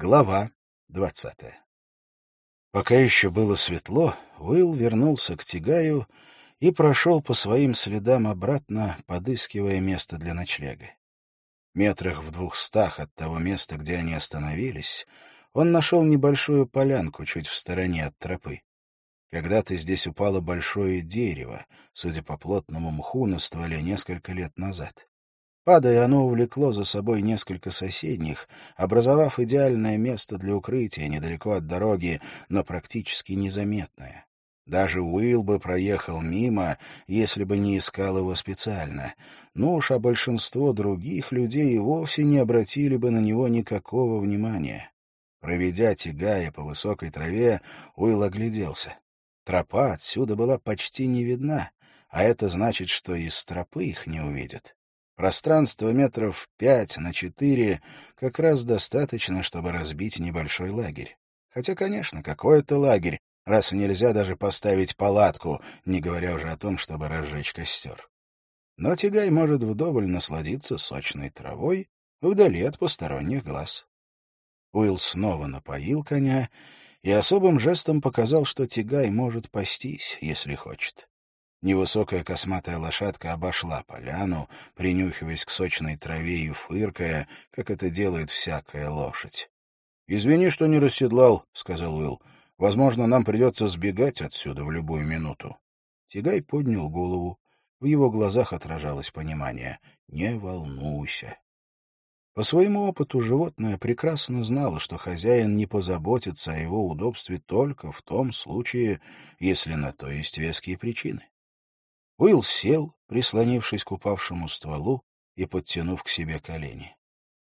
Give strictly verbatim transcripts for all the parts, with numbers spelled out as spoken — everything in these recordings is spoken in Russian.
Глава двадцатая. Пока еще было светло, Уилл вернулся к Тигаю и прошел по своим следам обратно, подыскивая место для ночлега. Метрах в двухстах от того места, где они остановились, он нашел небольшую полянку чуть в стороне от тропы. Когда-то здесь упало большое дерево, судя по плотному мху на стволе, несколько лет назад. Падая, оно увлекло за собой несколько соседних, образовав идеальное место для укрытия недалеко от дороги, но практически незаметное. Даже Уилл бы проехал мимо, если бы не искал его специально. Ну уж, а большинство других людей и вовсе не обратили бы на него никакого внимания. Проведя Тигая по высокой траве, Уилл огляделся. Тропа отсюда была почти не видна, а это значит, что из тропы их не увидят. Пространство метров пять на четыре как раз достаточно, чтобы разбить небольшой лагерь. Хотя, конечно, какой это лагерь, раз нельзя даже поставить палатку, не говоря уже о том, чтобы разжечь костер. Но Тигай может вдоволь насладиться сочной травой вдали от посторонних глаз. Уилл снова напоил коня и особым жестом показал, что Тигай может пастись, если хочет. Невысокая косматая лошадка обошла поляну, принюхиваясь к сочной траве и фыркая, как это делает всякая лошадь. — Извини, что не расседлал, — сказал Уилл. — Возможно, нам придется сбегать отсюда в любую минуту. Тигай поднял голову. В его глазах отражалось понимание. — Не волнуйся. По своему опыту животное прекрасно знало, что хозяин не позаботится о его удобстве только в том случае, если на то есть веские причины. Уилл сел, прислонившись к упавшему стволу и подтянув к себе колени.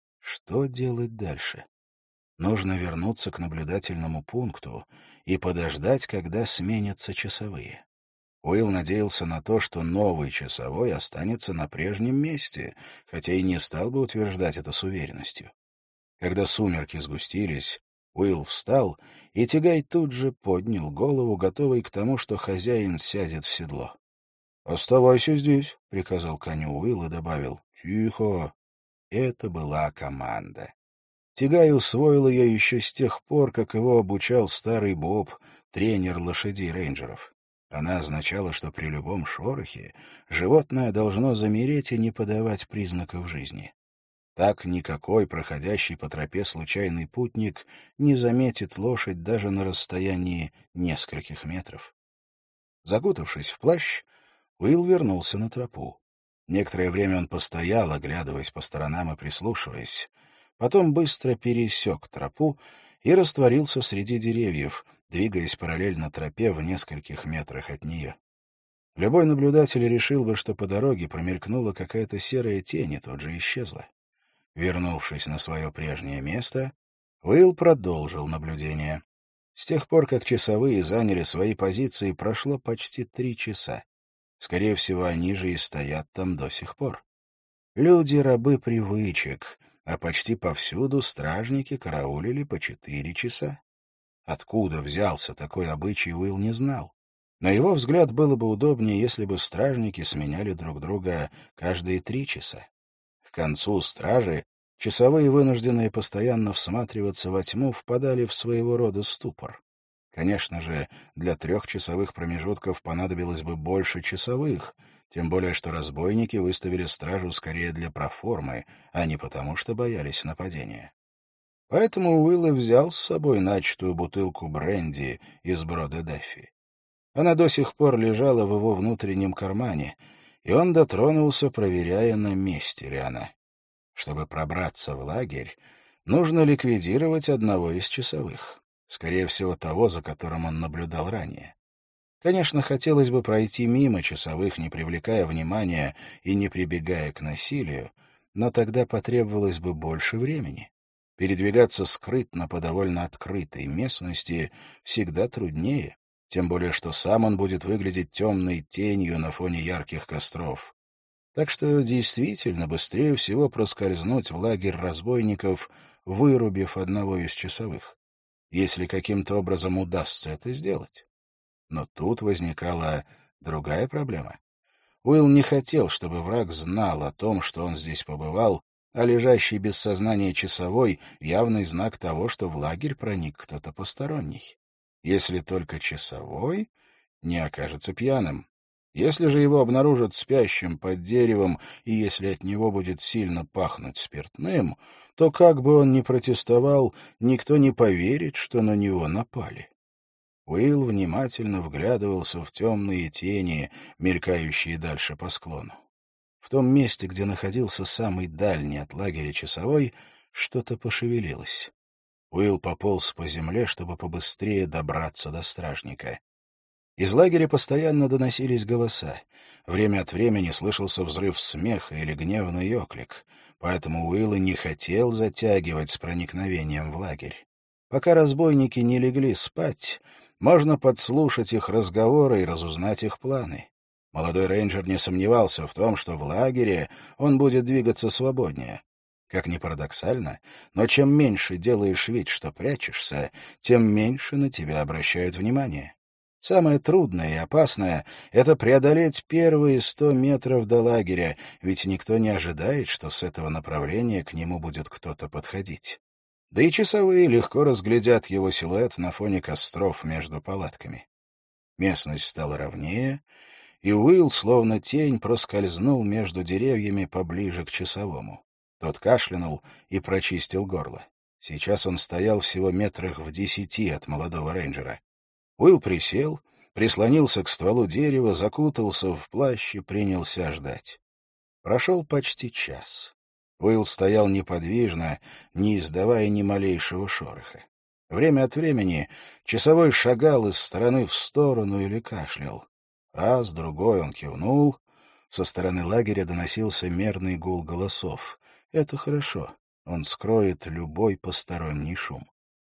Что делать дальше? Нужно вернуться к наблюдательному пункту и подождать, когда сменятся часовые. Уилл надеялся на то, что новый часовой останется на прежнем месте, хотя и не стал бы утверждать это с уверенностью. Когда сумерки сгустились, Уилл встал, и Тигай тут же поднял голову, готовый к тому, что хозяин сядет в седло. — Оставайся здесь, — приказал коню Уилл и добавил. — Тихо. Это была команда. Тигай усвоил ее еще с тех пор, как его обучал старый Боб, тренер лошадей-рейнджеров. Она означала, что при любом шорохе животное должно замереть и не подавать признаков жизни. Так никакой проходящий по тропе случайный путник не заметит лошадь даже на расстоянии нескольких метров. Закутавшись в плащ, Уилл вернулся на тропу. Некоторое время он постоял, оглядываясь по сторонам и прислушиваясь. Потом быстро пересек тропу и растворился среди деревьев, двигаясь параллельно тропе в нескольких метрах от нее. Любой наблюдатель решил бы, что по дороге промелькнула какая-то серая тень и тут же исчезла. Вернувшись на свое прежнее место, Уилл продолжил наблюдение. С тех пор, как часовые заняли свои позиции, прошло почти три часа. Скорее всего, они же и стоят там до сих пор. Люди — рабы привычек, а почти повсюду стражники караулили по четыре часа. Откуда взялся такой обычай, Уилл не знал. На его взгляд, было бы удобнее, если бы стражники сменяли друг друга каждые три часа. К концу стражи часовые, вынужденные постоянно всматриваться во тьму, впадали в своего рода ступор. Конечно же, для трехчасовых промежутков понадобилось бы больше часовых, тем более что разбойники выставили стражу скорее для проформы, а не потому, что боялись нападения. Поэтому Уилл и взял с собой начатую бутылку бренди из брода Даффи. Она до сих пор лежала в его внутреннем кармане, и он дотронулся, проверяя, на месте ли она. Чтобы пробраться в лагерь, нужно ликвидировать одного из часовых. Скорее всего, того, за которым он наблюдал ранее. Конечно, хотелось бы пройти мимо часовых, не привлекая внимания и не прибегая к насилию, но тогда потребовалось бы больше времени. Передвигаться скрытно по довольно открытой местности всегда труднее, тем более что сам он будет выглядеть темной тенью на фоне ярких костров. Так что действительно быстрее всего проскользнуть в лагерь разбойников, вырубив одного из часовых, если каким-то образом удастся это сделать. Но тут возникала другая проблема. Уилл не хотел, чтобы враг знал о том, что он здесь побывал, а лежащий без сознания часовой — явный знак того, что в лагерь проник кто-то посторонний. Если только часовой не окажется пьяным. Если же его обнаружат спящим под деревом, и если от него будет сильно пахнуть спиртным, то, как бы он ни протестовал, никто не поверит, что на него напали. Уилл внимательно вглядывался в темные тени, мелькающие дальше по склону. В том месте, где находился самый дальний от лагеря часовой, что-то пошевелилось. Уилл пополз по земле, чтобы побыстрее добраться до стражника. Из лагеря постоянно доносились голоса. Время от времени слышался взрыв смеха или гневный оклик, поэтому Уилл и не хотел затягивать с проникновением в лагерь. Пока разбойники не легли спать, можно подслушать их разговоры и разузнать их планы. Молодой рейнджер не сомневался в том, что в лагере он будет двигаться свободнее. Как ни парадоксально, но чем меньше делаешь вид, что прячешься, тем меньше на тебя обращают внимание. Самое трудное и опасное — это преодолеть первые сто метров до лагеря, ведь никто не ожидает, что с этого направления к нему будет кто-то подходить. Да и часовые легко разглядят его силуэт на фоне костров между палатками. Местность стала ровнее, и Уилл, словно тень, проскользнул между деревьями поближе к часовому. Тот кашлянул и прочистил горло. Сейчас он стоял всего метрах в десяти от молодого рейнджера. Уилл присел, прислонился к стволу дерева, закутался в плащ и принялся ждать. Прошел почти час. Уилл стоял неподвижно, не издавая ни малейшего шороха. Время от времени часовой шагал из стороны в сторону или кашлял. Раз, другой он кивнул. Со стороны лагеря доносился мерный гул голосов. Это хорошо. Он скроет любой посторонний шум.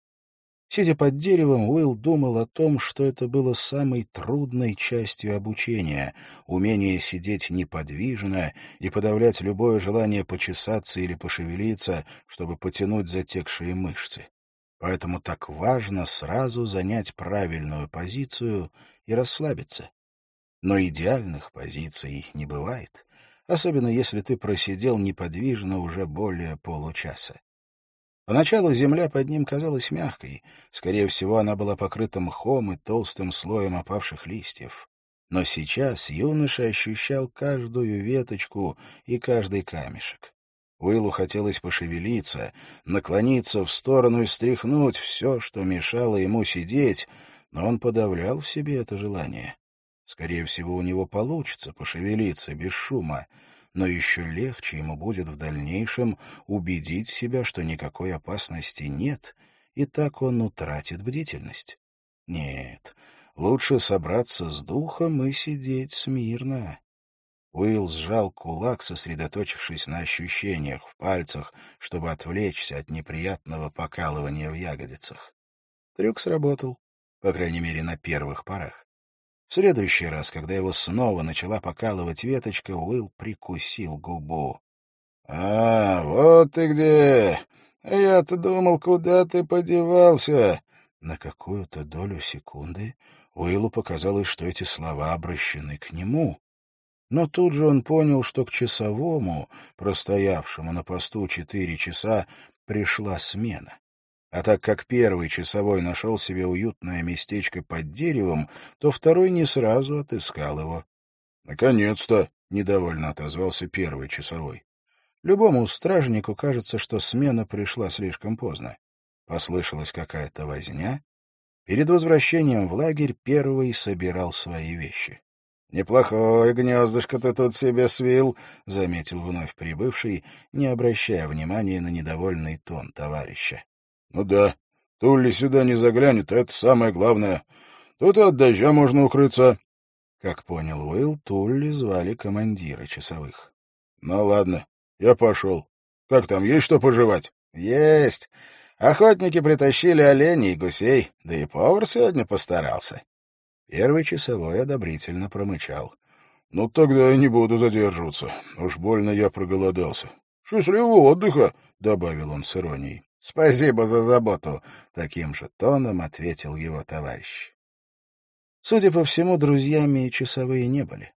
Сидя под деревом, Уилл думал о том, что это было самой трудной частью обучения — умение сидеть неподвижно и подавлять любое желание почесаться или пошевелиться, чтобы потянуть затекшие мышцы. Поэтому так важно сразу занять правильную позицию и расслабиться. Но идеальных позиций не бывает, особенно если ты просидел неподвижно уже более получаса. Поначалу земля под ним казалась мягкой, скорее всего, она была покрыта мхом и толстым слоем опавших листьев. Но сейчас юноша ощущал каждую веточку и каждый камешек. Уиллу хотелось пошевелиться, наклониться в сторону и стряхнуть все, что мешало ему сидеть, но он подавлял в себе это желание. Скорее всего, у него получится пошевелиться без шума, но еще легче ему будет в дальнейшем убедить себя, что никакой опасности нет, и так он утратит бдительность. Нет, лучше собраться с духом и сидеть смирно. Уилл сжал кулак, сосредоточившись на ощущениях в пальцах, чтобы отвлечься от неприятного покалывания в ягодицах. Трюк сработал, по крайней мере, на первых порах. В следующий раз, когда его снова начала покалывать веточка, Уилл прикусил губу. — А, вот ты где! Я-то думал, куда ты подевался? На какую-то долю секунды Уиллу показалось, что эти слова обращены к нему. Но тут же он понял, что к часовому, простоявшему на посту четыре часа, пришла смена. А так как первый часовой нашел себе уютное местечко под деревом, то второй не сразу отыскал его. «Наконец-то!» — недовольно отозвался первый часовой. Любому стражнику кажется, что смена пришла слишком поздно. Послышалась какая-то возня. Перед возвращением в лагерь первый собирал свои вещи. «Неплохое гнездышко ты тут себе свил», — заметил вновь прибывший, не обращая внимания на недовольный тон товарища. «Ну да, Тулли сюда не заглянет, это самое главное. Тут и от дождя можно укрыться». Как понял Уилл, Тулли звали командира часовых. «Ну ладно, я пошел. Как там, есть что пожевать?» «Есть. Охотники притащили оленей и гусей, да и повар сегодня постарался». Первый часовой одобрительно промычал. «Ну тогда я не буду задерживаться. Уж больно я проголодался. Счастливого отдыха», — добавил он с иронией. «Спасибо за заботу», — таким же тоном ответил его товарищ. Судя по всему, друзьями часовые не были.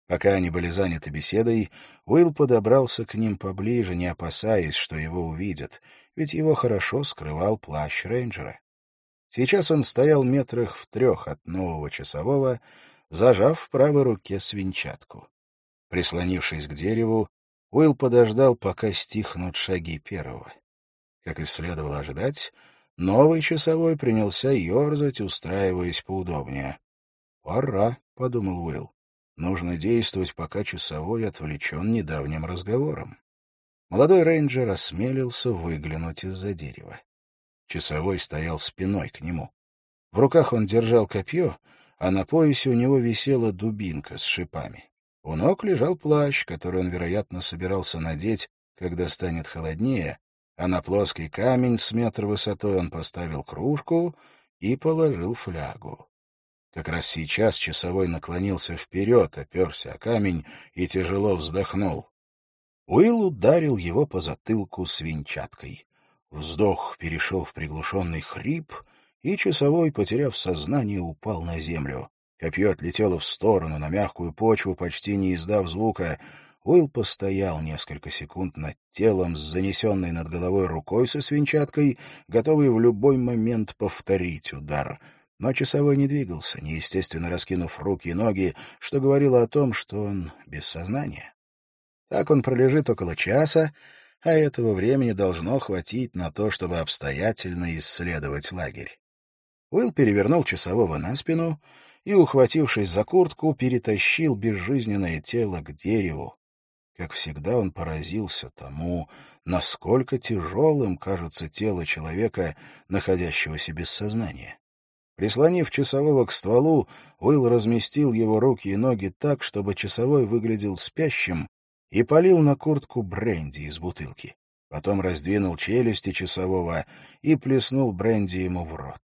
Пока они были заняты беседой, Уилл подобрался к ним поближе, не опасаясь, что его увидят, ведь его хорошо скрывал плащ рейнджера. Сейчас он стоял метрах в трех от нового часового, зажав в правой руке свинчатку. Прислонившись к дереву, Уилл подождал, пока стихнут шаги первого. Как и следовало ожидать, новый часовой принялся ерзать, устраиваясь поудобнее. «Пора», — подумал Уилл. «Нужно действовать, пока часовой отвлечен недавним разговором». Молодой рейнджер осмелился выглянуть из-за дерева. Часовой стоял спиной к нему. В руках он держал копье, а на поясе у него висела дубинка с шипами. У ног лежал плащ, который он, вероятно, собирался надеть, когда станет холоднее, а на плоский камень с метр высотой он поставил кружку и положил флягу. Как раз сейчас часовой наклонился вперед, оперся о камень и тяжело вздохнул. Уилл ударил его по затылку свинчаткой. Вздох перешел в приглушенный хрип, и часовой, потеряв сознание, упал на землю. Копье отлетело в сторону, на мягкую почву, почти не издав звука. Уилл постоял несколько секунд над телом с занесенной над головой рукой со свинчаткой, готовый в любой момент повторить удар. Но часовой не двигался, неестественно раскинув руки и ноги, что говорило о том, что он без сознания. Так он пролежит около часа, а этого времени должно хватить на то, чтобы обстоятельно исследовать лагерь. Уилл перевернул часового на спину и, ухватившись за куртку, перетащил безжизненное тело к дереву. Как всегда, он поразился тому, насколько тяжелым кажется тело человека, находящегося без сознания. Прислонив часового к стволу, Уилл разместил его руки и ноги так, чтобы часовой выглядел спящим, и полил на куртку бренди из бутылки. Потом раздвинул челюсти часового и плеснул бренди ему в рот.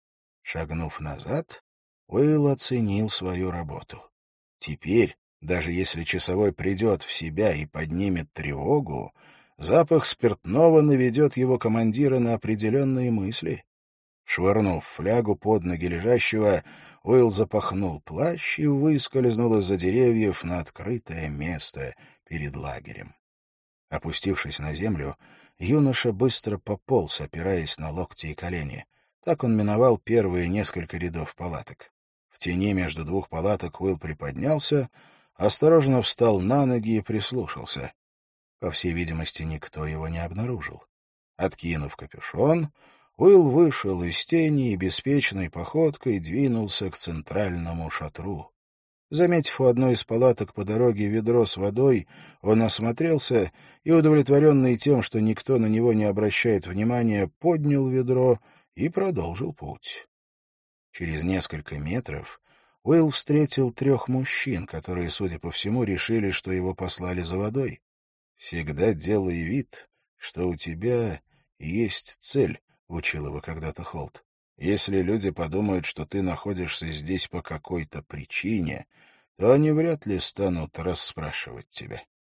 Шагнув назад, Уилл оценил свою работу. Теперь, даже если часовой придет в себя и поднимет тревогу, запах спиртного наведет его командира на определенные мысли. Швырнув флягу под ноги лежащего, Уилл запахнул плащ и выскользнул из-за деревьев на открытое место перед лагерем. Опустившись на землю, юноша быстро пополз, опираясь на локти и колени. Так он миновал первые несколько рядов палаток. В тени между двух палаток Уилл приподнялся, осторожно встал на ноги и прислушался. По всей видимости, никто его не обнаружил. Откинув капюшон, Уилл вышел из тени и беспечной походкой двинулся к центральному шатру. Заметив у одной из палаток по дороге ведро с водой, он осмотрелся и, удовлетворенный тем, что никто на него не обращает внимания, поднял ведро и продолжил путь. Через несколько метров Уилл встретил трех мужчин, которые, судя по всему, решили, что его послали за водой. «Всегда делай вид, что у тебя есть цель», — учил его когда-то Холт. «Если люди подумают, что ты находишься здесь по какой-то причине, то они вряд ли станут расспрашивать тебя».